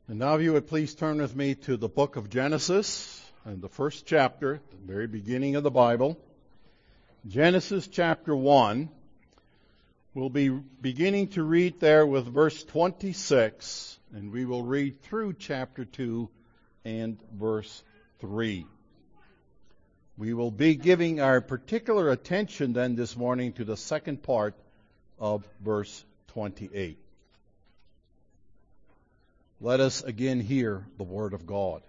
And now if you would please turn with me to the book of Genesis and the first chapter, the very beginning of the Bible. Genesis chapter 1. We'll be beginning to read there with verse 26, and we will read through chapter 2 and verse 3. We will be giving our particular attention then this morning to the second part of verse 28. Let us again hear the word of God.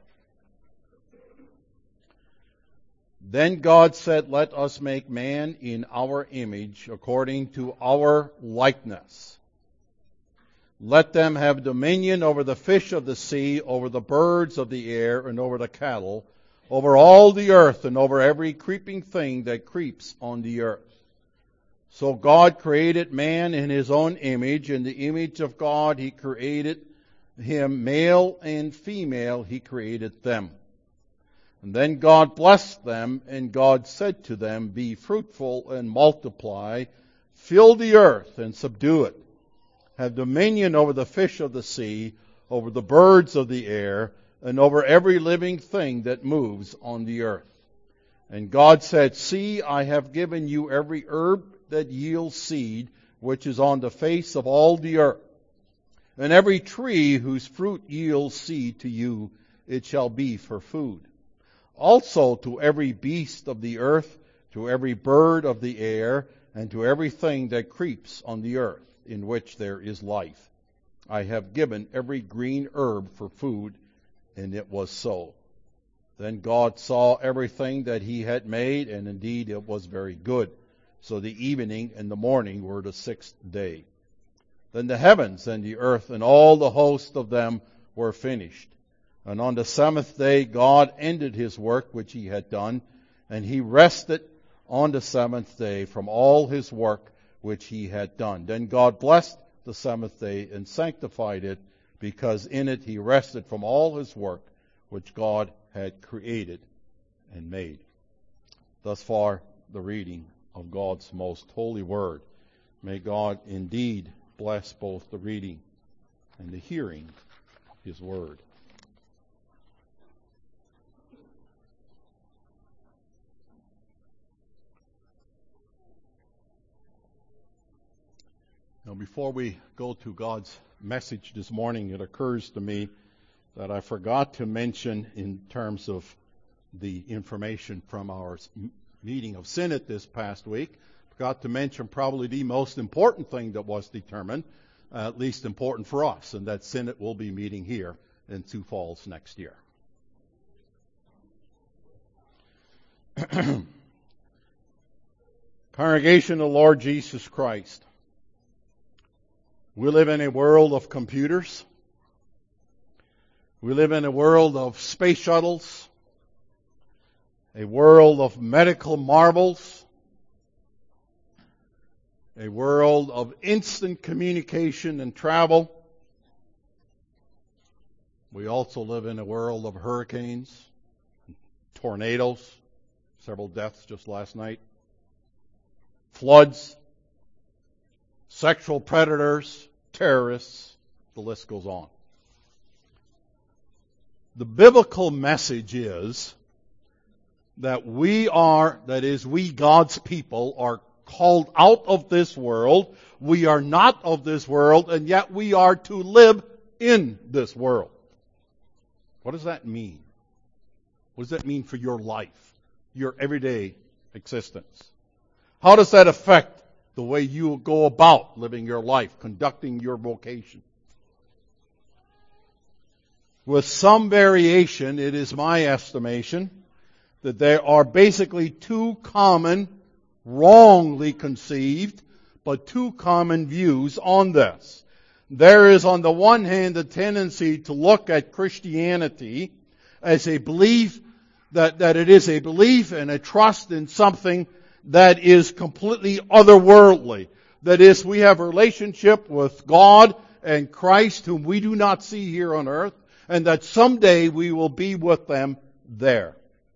Then God said, "Let us make man in our image, according to our likeness. Let them have dominion over the fish of the sea, over the birds of the air, and over the cattle, over all the earth, and over every creeping thing that creeps on the earth." So God created man in his own image. In the image of God he created him, male and female he created them. And then God blessed them, and God said to them, "Be fruitful and multiply, fill the earth and subdue it. Have dominion over the fish of the sea, over the birds of the air, and over every living thing that moves on the earth." And God said, "See, I have given you every herb that yields seed, which is on the face of all the earth. And every tree whose fruit yields seed to you, it shall be for food. Also to every beast of the earth, to every bird of the air, and to everything that creeps on the earth, in which there is life, I have given every green herb for food." And it was so. Then God saw everything that he had made, and indeed it was very good. So the evening and the morning were the sixth day. Then the heavens and the earth and all the host of them were finished. And on the seventh day God ended his work which he had done, and he rested on the seventh day from all his work which he had done. Then God blessed the seventh day and sanctified it, because in it he rested from all his work which God had created and made. Thus far the reading of God's most holy word. May God indeed bless both the reading and the hearing of his word. Now, before we go to God's message this morning, it occurs to me that I forgot to mention, in terms of the information from our meeting of Synod this past week, forgot to mention probably the most important thing that was determined, at least important for us, and that Synod will be meeting here in Sioux Falls next year. Congregation of the Lord Jesus Christ, we live in a world of computers. We live in a world of space shuttles, a world of medical marvels, a world of instant communication and travel. We also live in a world of hurricanes, tornadoes, several deaths just last night, floods, sexual predators, terrorists, the list goes on. The biblical message is that we, God's people, are called out of this world. We are not of this world, and yet we are to live in this world. What does that mean? What does that mean for your life, your everyday existence? How does that affect the way you go about living your life, conducting your vocation? With some variation, it is my estimation that there are basically two common, wrongly conceived, but two common views on this. There is, on the one hand, the tendency to look at Christianity as a belief that it is a belief and a trust in something that is completely otherworldly. That is, we have a relationship with God and Christ, whom we do not see here on earth, and that someday we will be with them there.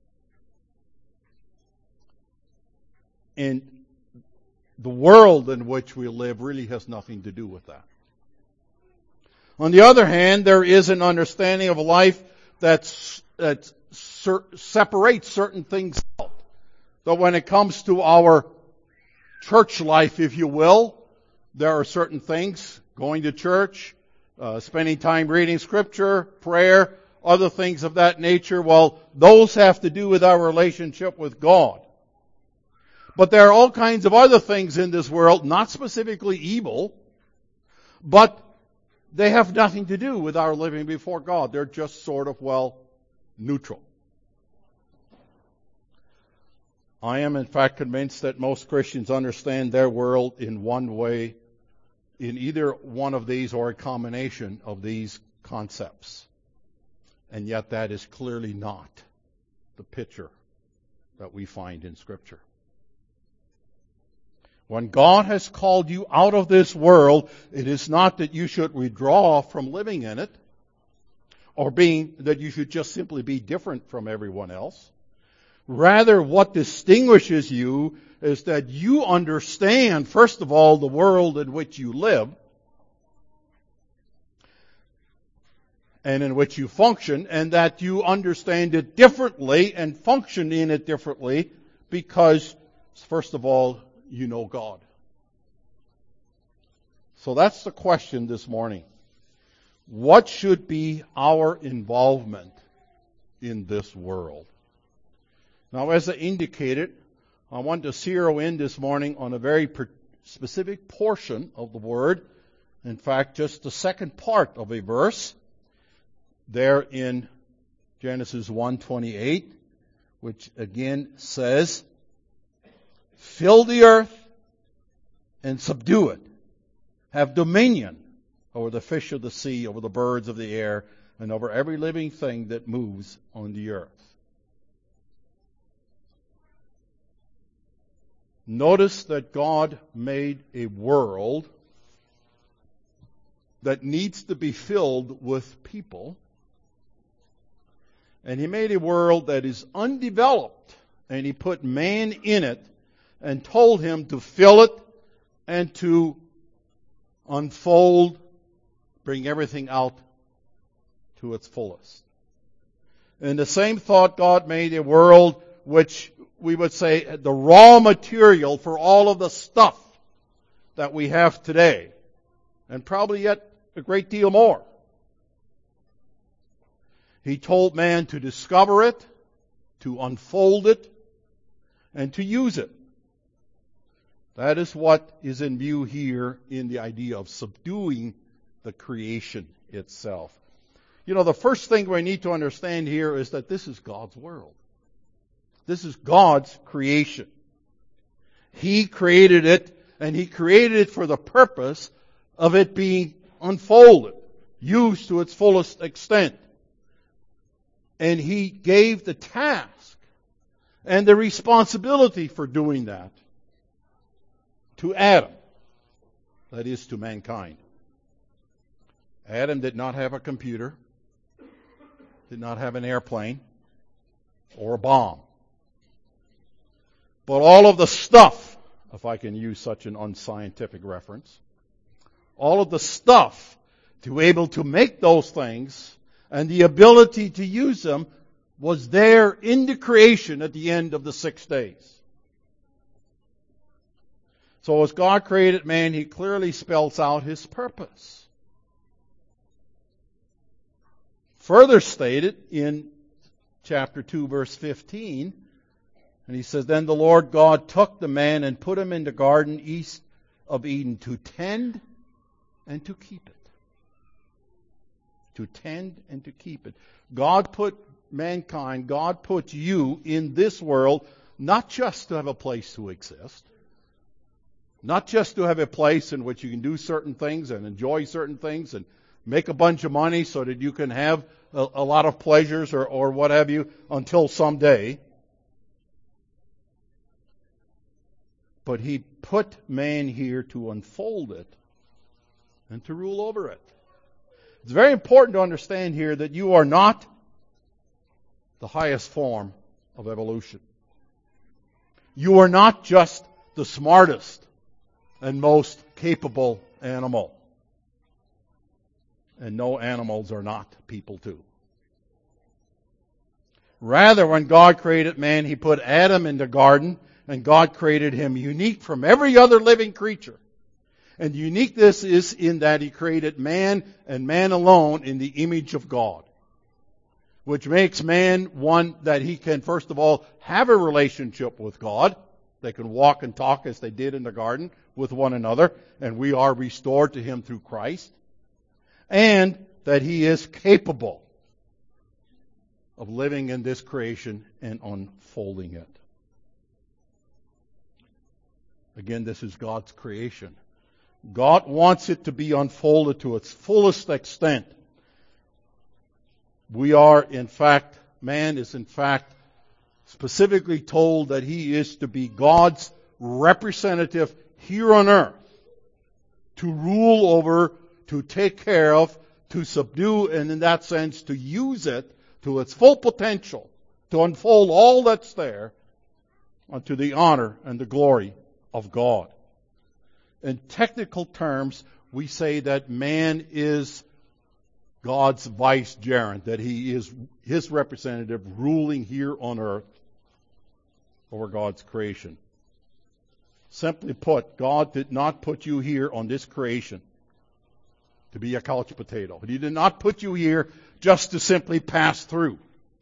And the world in which we live really has nothing to do with that. On the other hand, there is an understanding of life that separates certain things out. So when it comes to our church life, if you will, there are certain things, going to church, spending time reading Scripture, prayer, other things of that nature. Well, those have to do with our relationship with God. But there are all kinds of other things in this world, not specifically evil, but they have nothing to do with our living before God. They're just sort of, neutral. I am in fact convinced that most Christians understand their world in one way, in either one of these or a combination of these concepts. And yet that is clearly not the picture that we find in Scripture. When God has called you out of this world, it is not that you should withdraw from living in it, or that you should just simply be different from everyone else. Rather, what distinguishes you is that you understand, first of all, the world in which you live and in which you function, and that you understand it differently and function in it differently because, first of all, you know God. So that's the question this morning. What should be our involvement in this world? Now, as I indicated, I want to zero in this morning on a very specific portion of the Word. In fact, just the second part of a verse there in Genesis 1:28, which again says, "Fill the earth and subdue it. Have dominion over the fish of the sea, over the birds of the air, and over every living thing that moves on the earth." Notice that God made a world that needs to be filled with people. And He made a world that is undeveloped. And He put man in it and told him to fill it and to unfold, bring everything out to its fullest. In the same thought, God made a world which we would say the raw material for all of the stuff that we have today, and probably yet a great deal more. He told man to discover it, to unfold it, and to use it. That is what is in view here in the idea of subduing the creation itself. You know, the first thing we need to understand here is that this is God's world. This is God's creation. He created it, and He created it for the purpose of it being unfolded, used to its fullest extent. And He gave the task and the responsibility for doing that to Adam, that is, to mankind. Adam did not have a computer, did not have an airplane, or a bomb. But all of the stuff, if I can use such an unscientific reference, all of the stuff to be able to make those things and the ability to use them was there in the creation at the end of the 6 days. So as God created man, He clearly spells out His purpose. Further stated in chapter 2, verse 15, and He says, "Then the Lord God took the man and put him in the garden east of Eden to tend and to keep it." To tend and to keep it. God put mankind, God put you in this world, not just to have a place to exist, not just to have a place in which you can do certain things and enjoy certain things and make a bunch of money so that you can have a lot of pleasures or what have you until someday. But He put man here to unfold it and to rule over it. It's very important to understand here that you are not the highest form of evolution. You are not just the smartest and most capable animal. And no, animals are not people too. Rather, when God created man, He put Adam in the garden, and God created him unique from every other living creature. And uniqueness is in that He created man and man alone in the image of God, which makes man one that he can, first of all, have a relationship with God. They can walk and talk as they did in the garden with one another, and we are restored to Him through Christ. And that he is capable of living in this creation and unfolding it. Again, this is God's creation. God wants it to be unfolded to its fullest extent. We are, in fact, man is in fact specifically told that he is to be God's representative here on earth, to rule over, to take care of, to subdue, and in that sense to use it to its full potential, to unfold all that's there unto the honor and the glory of God. In technical terms, we say that man is God's vicegerent, that he is His representative ruling here on earth over God's creation. Simply put, God did not put you here on this creation to be a couch potato. He did not put you here just to simply pass through.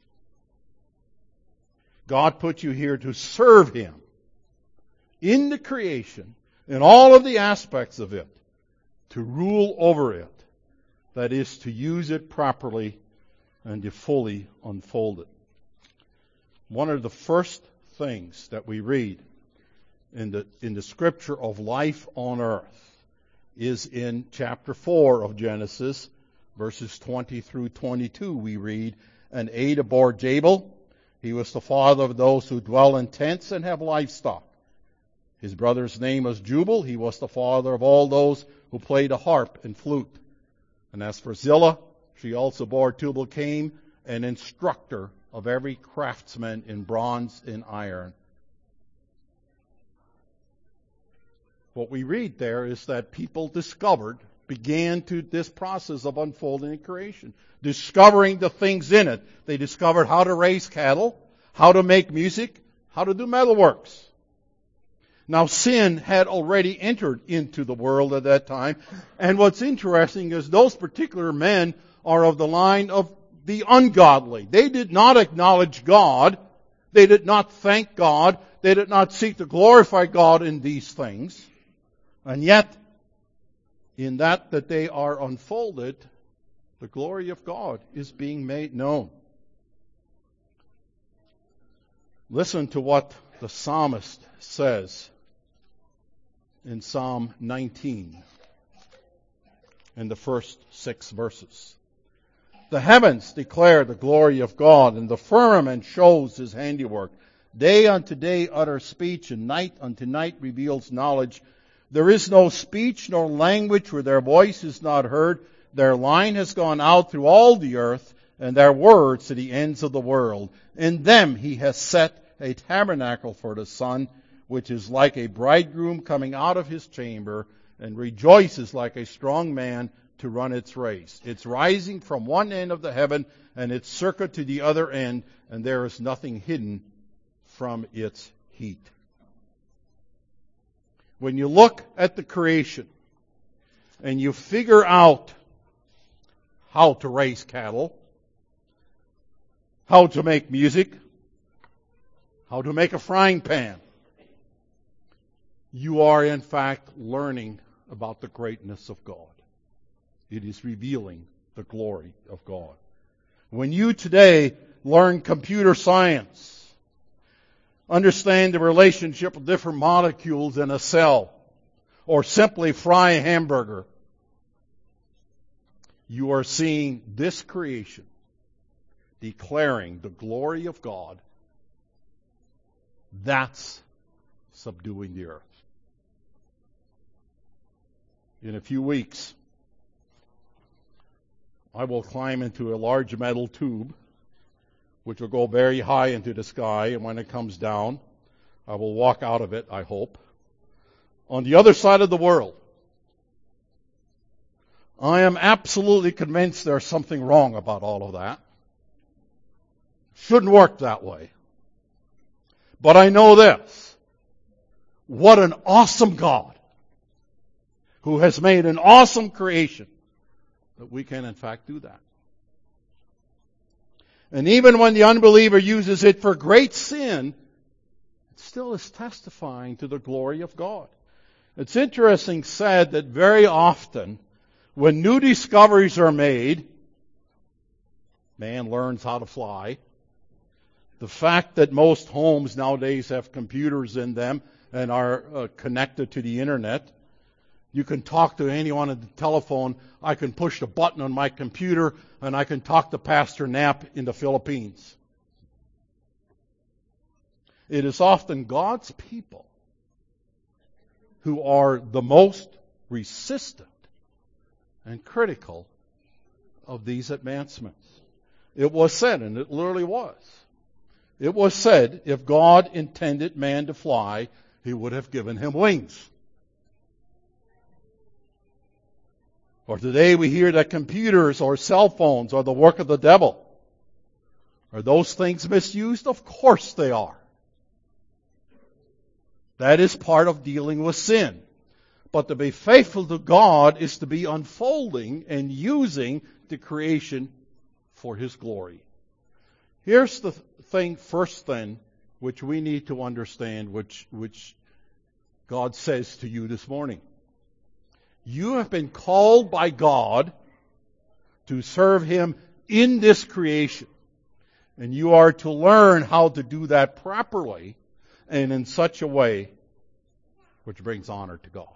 God put you here to serve Him in the creation, in all of the aspects of it, to rule over it. That is, to use it properly and to fully unfold it. One of the first things that we read in the scripture of life on earth is in chapter 4 of Genesis, verses 20 through 22. We read, "And Ada bore Jabal. He was the father of those who dwell in tents and have livestock. His brother's name was Jubal. He was the father of all those who play the harp and flute. And as for Zillah, she also bore Tubal-Cain, an instructor of every craftsman in bronze and iron." What we read there is that people began this process of unfolding and creation, discovering the things in it. They discovered how to raise cattle, how to make music, how to do metalworks. Now, sin had already entered into the world at that time. And what's interesting is those particular men are of the line of the ungodly. They did not acknowledge God. They did not thank God. They did not seek to glorify God in these things. And yet, in that they are unfolded, the glory of God is being made known. Listen to what the psalmist says in Psalm 19, in the first 6 verses. "The heavens declare the glory of God, and the firmament shows His handiwork. Day unto day utters speech, and night unto night reveals knowledge. There is no speech nor language where their voice is not heard. Their line has gone out through all the earth, and their words to the ends of the world. In them He has set a tabernacle for the sun, which is like a bridegroom coming out of his chamber, and rejoices like a strong man to run its race. It's rising from one end of the heaven, and its circuit to the other end, and there is nothing hidden from its heat." When you look at the creation, and you figure out how to raise cattle, how to make music, how to make a frying pan, you are in fact learning about the greatness of God. It is revealing the glory of God. When you today learn computer science, understand the relationship of different molecules in a cell, or simply fry a hamburger, you are seeing this creation declaring the glory of God. That's subduing the earth. In a few weeks, I will climb into a large metal tube, which will go very high into the sky, and when it comes down, I will walk out of it, I hope, on the other side of the world. I am absolutely convinced there's something wrong about all of that. Shouldn't work that way. But I know this. What an awesome God who has made an awesome creation that we can in fact do that. And even when the unbeliever uses it for great sin, it still is testifying to the glory of God. It's interesting said that very often when new discoveries are made, man learns how to fly. The fact that most homes nowadays have computers in them and are connected to the internet. You can talk to anyone on the telephone. I can push the button on my computer and I can talk to Pastor Knapp in the Philippines. It is often God's people who are the most resistant and critical of these advancements. It was said, and it literally was. It was said, if God intended man to fly, He would have given him wings. Or today we hear that computers or cell phones are the work of the devil. Are those things misused? Of course they are. That is part of dealing with sin. But to be faithful to God is to be unfolding and using the creation for His glory. Here's the thing, first thing, which we need to understand, which God says to you this morning. You have been called by God to serve Him in this creation. And you are to learn how to do that properly and in such a way which brings honor to God.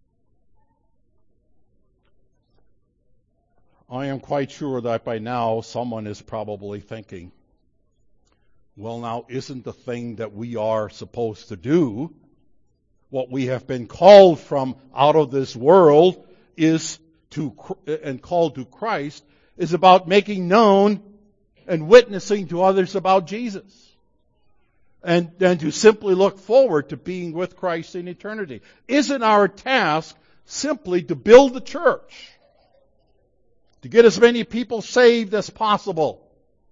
I am quite sure that by now someone is probably thinking, well, now isn't the thing that we are supposed to do, what we have been called from out of this world is to, and called to Christ, is about making known and witnessing to others about Jesus. And then to simply look forward to being with Christ in eternity. Isn't our task simply to build the church? To get as many people saved as possible,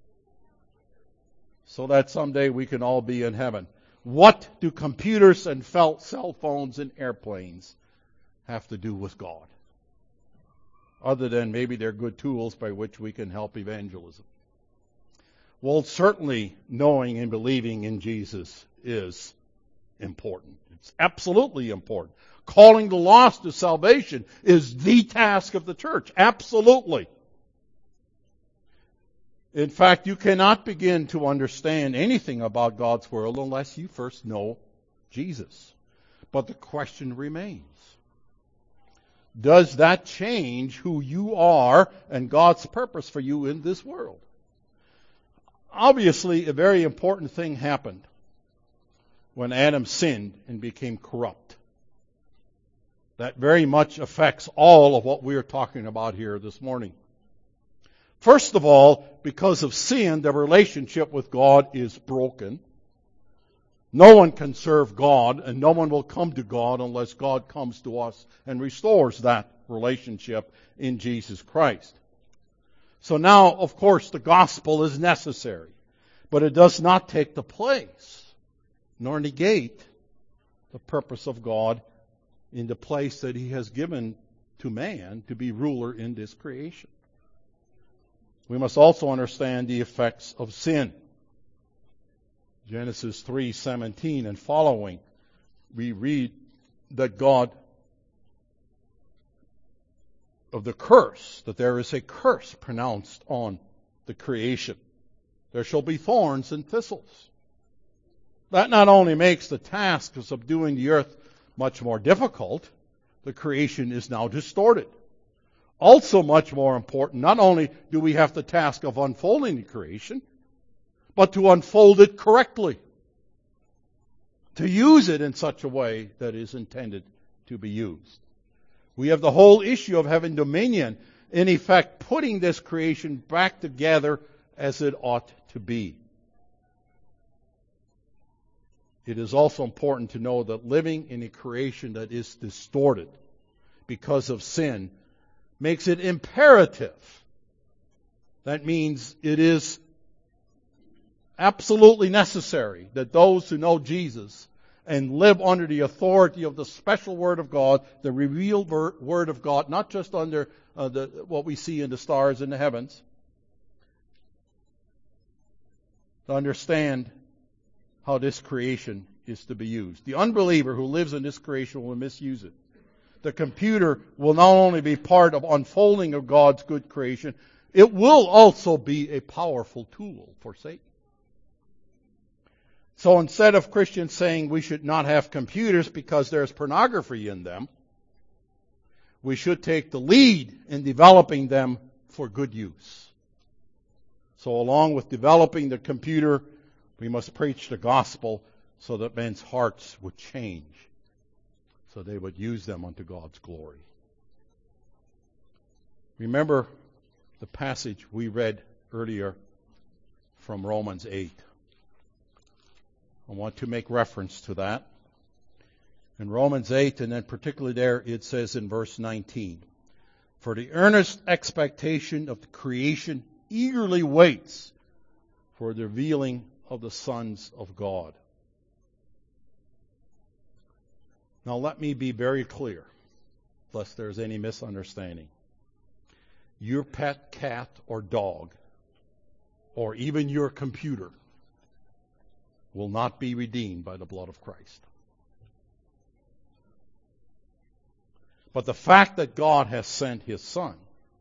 so that someday we can all be in heaven. What do computers and cell phones and airplanes have to do with God? Other than maybe they're good tools by which we can help evangelism. Well, certainly knowing and believing in Jesus is important. It's absolutely important. Calling the lost to salvation is the task of the church. Absolutely. In fact, you cannot begin to understand anything about God's world unless you first know Jesus. But the question remains. Does that change who you are and God's purpose for you in this world? Obviously, a very important thing happened when Adam sinned and became corrupt. That very much affects all of what we are talking about here this morning. First of all, because of sin, the relationship with God is broken. No one can serve God, and no one will come to God unless God comes to us and restores that relationship in Jesus Christ. So now, of course, the gospel is necessary, but it does not take the place, nor negate the purpose of God in the place that He has given to man to be ruler in this creation. We must also understand the effects of sin. Genesis 3:17 and following, we read that God, of the curse, that there is a curse pronounced on the creation. There shall be thorns and thistles. That not only makes the task of subduing the earth much more difficult, the creation is now distorted. Also much more important, not only do we have the task of unfolding the creation, but to unfold it correctly. To use it in such a way that is intended to be used. We have the whole issue of having dominion, in effect putting this creation back together as it ought to be. It is also important to know that living in a creation that is distorted because of sin makes it imperative. That means it is absolutely necessary that those who know Jesus and live under the authority of the special Word of God, the revealed Word of God, not just under what we see in the stars in the heavens, to understand how this creation is to be used. The unbeliever who lives in this creation will misuse it. The computer will not only be part of unfolding of God's good creation, it will also be a powerful tool for Satan. So instead of Christians saying we should not have computers because there's pornography in them, we should take the lead in developing them for good use. So along with developing the computer, we must preach the gospel so that men's hearts would change, so they would use them unto God's glory. Remember the passage we read earlier from Romans 8. I want to make reference to that. In Romans 8, and then particularly there, it says in verse 19, "For the earnest expectation of the creation eagerly waits for the revealing of the sons of God." Now let me be very clear, lest there's any misunderstanding. Your pet cat or dog, or even your computer, will not be redeemed by the blood of Christ. But the fact that God has sent His Son,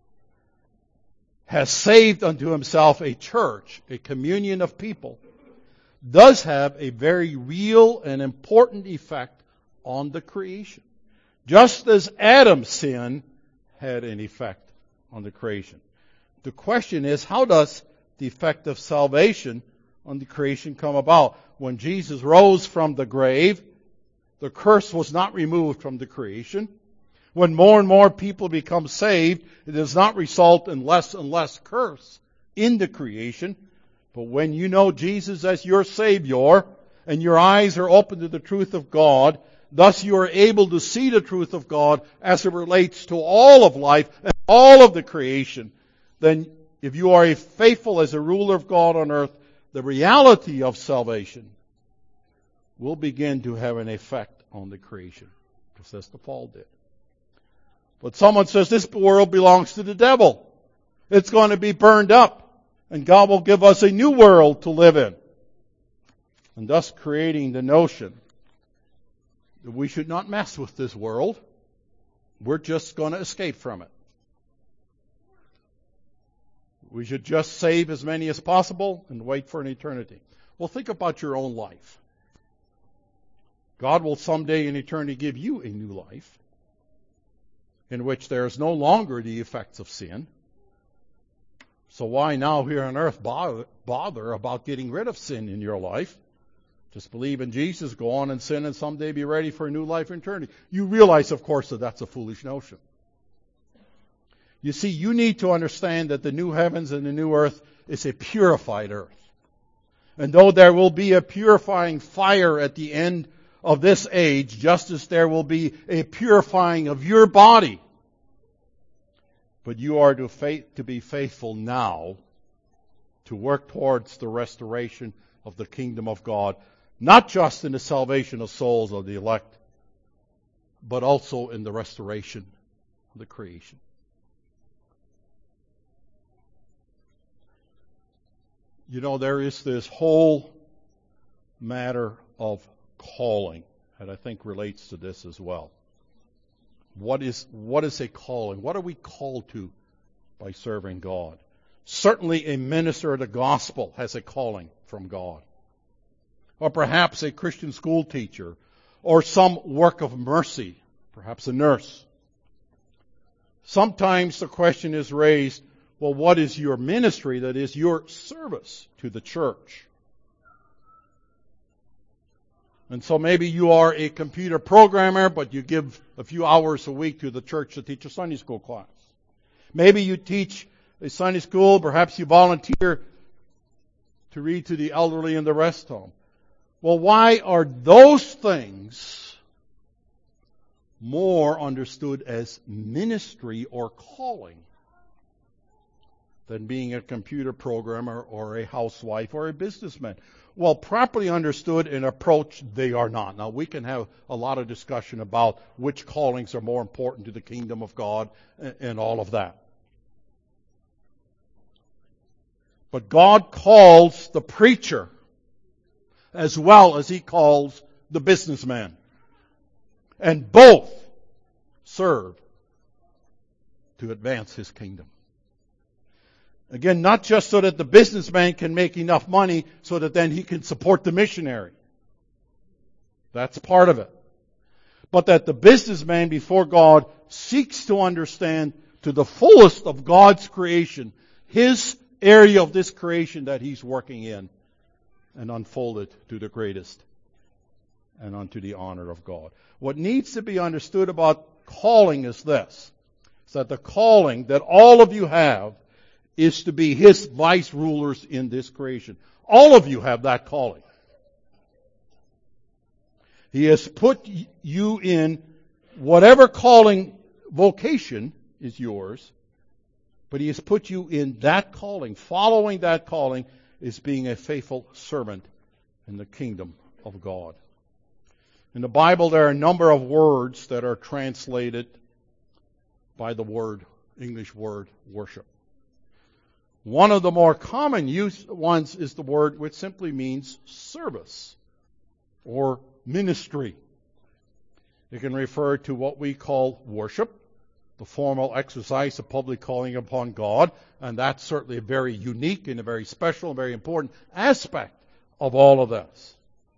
has saved unto Himself a church, a communion of people, does have a very real and important effect on the creation. Just as Adam's sin had an effect on the creation. The question is, how does the effect of salvation on the creation come about? When Jesus rose from the grave, the curse was not removed from the creation. When more and more people become saved, it does not result in less and less curse in the creation. But when you know Jesus as your Savior, and your eyes are open to the truth of God, thus you are able to see the truth of God as it relates to all of life and all of the creation, then if you are faithful as a ruler of God on earth, the reality of salvation will begin to have an effect on the creation, just as the fall did. But someone says this world belongs to the devil. It's going to be burned up, and God will give us a new world to live in. And thus creating the notion that we should not mess with this world. We're just going to escape from it. We should just save as many as possible and wait for an eternity. Well, think about your own life. God will someday in eternity give you a new life in which there is no longer the effects of sin. So why now here on earth bother about getting rid of sin in your life? Just believe in Jesus, go on and sin, and someday be ready for a new life in eternity. You realize, of course, that that's a foolish notion. You see, you need to understand that the new heavens and the new earth is a purified earth. And though there will be a purifying fire at the end of this age, just as there will be a purifying of your body, but you are to be faithful now to work towards the restoration of the kingdom of God, not just in the salvation of souls of the elect, but also in the restoration of the creation. You know, there is this whole matter of calling, and I think relates to this as well. What is a calling? What are we called to by serving God? Certainly a minister of the gospel has a calling from God. Or perhaps a Christian school teacher, or some work of mercy, perhaps a nurse. Sometimes the question is raised, well, what is your ministry? That is your service to the church. And so maybe you are a computer programmer, but you give a few hours a week to the church to teach a Sunday school class. Maybe you teach a Sunday school, perhaps you volunteer to read to the elderly in the rest home. Well, why are those things more understood as ministry or calling than being a computer programmer or a housewife or a businessman. Well, properly understood and approached, they are not. Now, we can have a lot of discussion about which callings are more important to the kingdom of God and all of that. But God calls the preacher as well as He calls the businessman. And both serve to advance His kingdom. Again, not just so that the businessman can make enough money so that then he can support the missionary. That's part of it. But that the businessman before God seeks to understand to the fullest of God's creation, His area of this creation that He's working in, and unfold it to the greatest and unto the honor of God. What needs to be understood about calling is this. It's that the calling that all of you have is to be His vice rulers in this creation. All of you have that calling. He has put you in whatever calling, vocation is yours, but He has put you in that calling. Following that calling is being a faithful servant in the kingdom of God. In the Bible, there are a number of words that are translated by the English word worship. One of the more common used ones is the word which simply means service or ministry. It can refer to what we call worship, the formal exercise of public calling upon God, and that's certainly a very unique and a very special and very important aspect of all of this.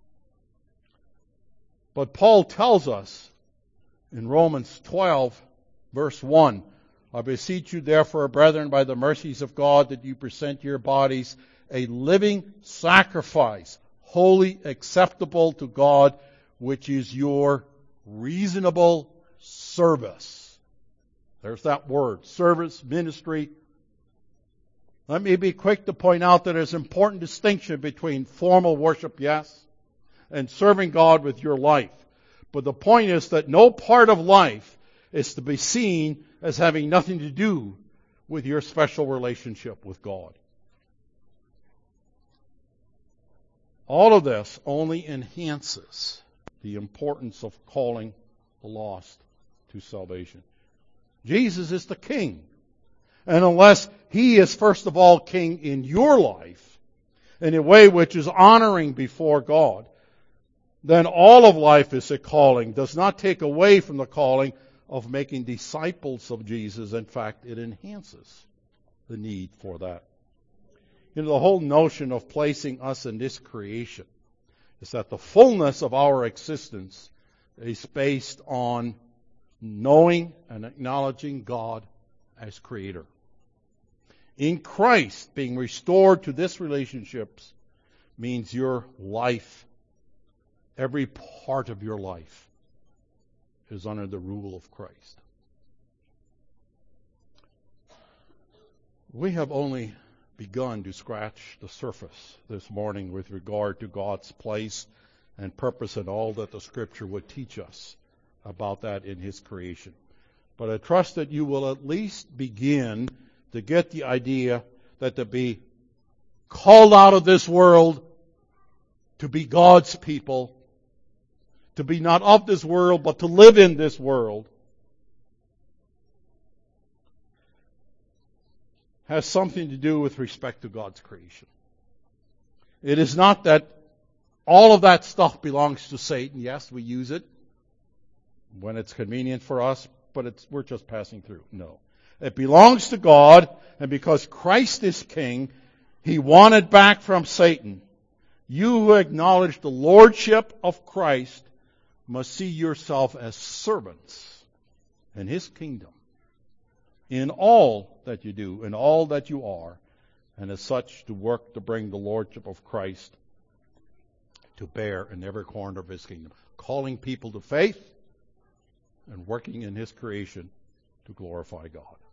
But Paul tells us in Romans 12, verse 1, I beseech you therefore, brethren, by the mercies of God, that you present your bodies a living sacrifice, holy, acceptable to God, which is your reasonable service. There's that word, service, ministry. Let me be quick to point out that there's an important distinction between formal worship, yes, and serving God with your life. But the point is that no part of life is to be seen as having nothing to do with your special relationship with God. All of this only enhances the importance of calling the lost to salvation. Jesus is the King. And unless He is first of all King in your life, in a way which is honoring before God, then all of life is a calling, does not take away from the calling of making disciples of Jesus. In fact, it enhances the need for that. You know, the whole notion of placing us in this creation is that the fullness of our existence is based on knowing and acknowledging God as Creator. In Christ, being restored to this relationship means your life, every part of your life, is under the rule of Christ. We have only begun to scratch the surface this morning with regard to God's place and purpose and all that the Scripture would teach us about that in His creation. But I trust that you will at least begin to get the idea that to be called out of this world, to be God's people, to be not of this world, but to live in this world, has something to do with respect to God's creation. It is not that all of that stuff belongs to Satan. Yes, we use it when it's convenient for us, but we're just passing through. No. It belongs to God, and because Christ is King, He won it back from Satan. You who acknowledge the lordship of Christ must see yourself as servants in His kingdom, in all that you do, in all that you are, and as such to work to bring the lordship of Christ to bear in every corner of His kingdom, calling people to faith and working in His creation to glorify God.